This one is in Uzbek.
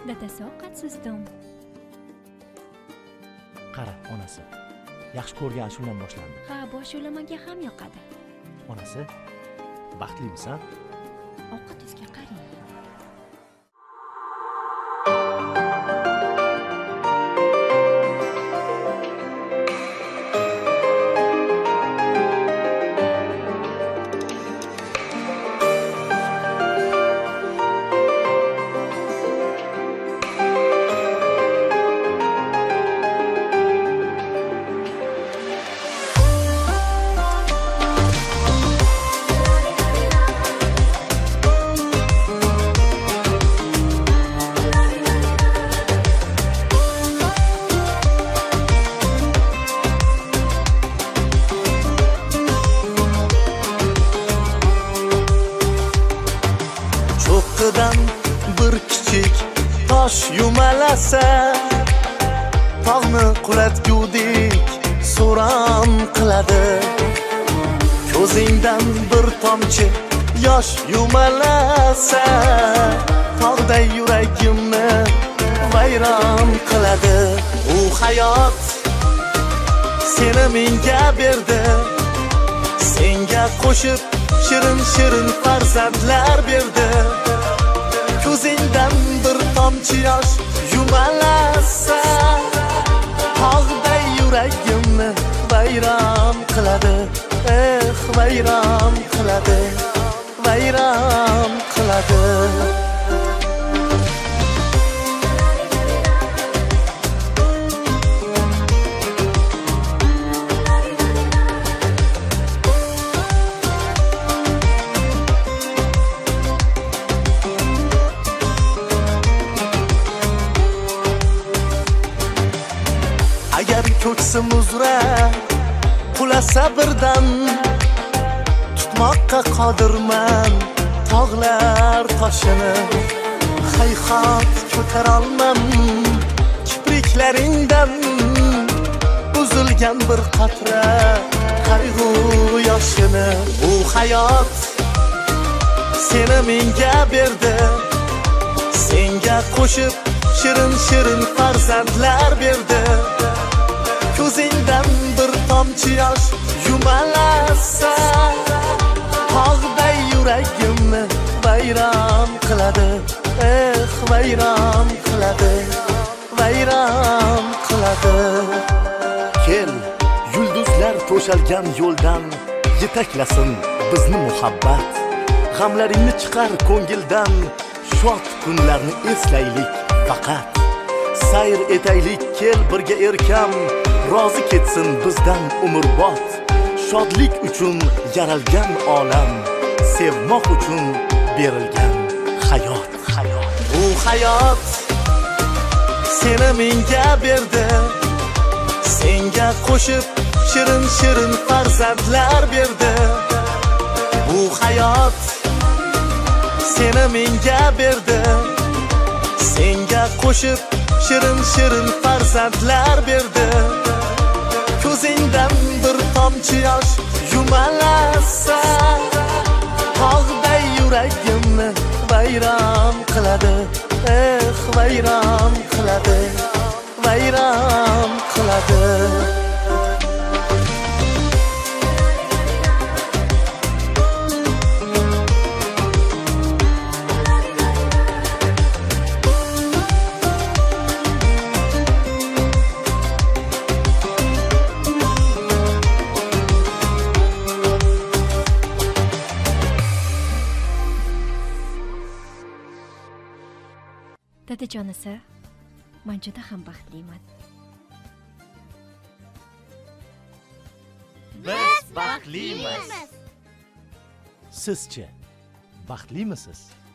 Dadasi ovqatsizdim. Qara, onasi. Yaxshi ko'rgan ashulam boshlandi. Ha, bu ashulamaga ham yoqadi. Onasi, baxtlimisan? Ovqat yuzga qarang. Bir kichik tosh yumalasa, tog'ni qulatgudek so'ram qiladi. Ko'zingdan bir tomchi yosh yumalasa, tog'day yuragimni vayron qiladi. U hayot seni menga berdi, senga qo'shib shirin farzandlar berdi. Ko'zingdan bir tomchi yosh yumalasa, tog'day yuragimni vayron qiladi. Vayron qiladi, vayron qiladi. Agar ko'ksim uzra qulasa birdan, tutmoqqa qodirman tog'lar toshini. Hayhot ko'tarolmam kipriklaringdan, uzilgan bir qatra qayg'u yoshini. Bu hayot seni menga berdi, senga qo'shib shirin farzandlar berdi. Ko'zingdan bir tomchi yosh yumalasa, tog'day yuragimni vayron qiladi. Vayron qiladi, vayron qiladi. Kel, yulduzlar to'shalgan yo'ldan yetaklasin bizni muhabbat. G'amlaringni chiqar ko'ngildan, shod kunlarni eslaylik faqat. Sayr etaylik, kel birga erkam, rozi ketsin bizdan umrbod. Shodlik uchun yaralgan olam, sevmoq uchun berilgan hayot. Bu hayot seni menga berdi, senga qo'shib shirin farzandlar berdi. Bu hayot seni menga berdi, senga qo'shib shirin farzandlar berdi. Ko'zingdan bir tomchi yosh yumalasa, tog'day yuragimni vayron qiladi. Vayron qiladi, vayron qiladi. Dadajon esa, men juda ham baxtliman. Biz baxtlimiz. Sizchi baxtlimisiz?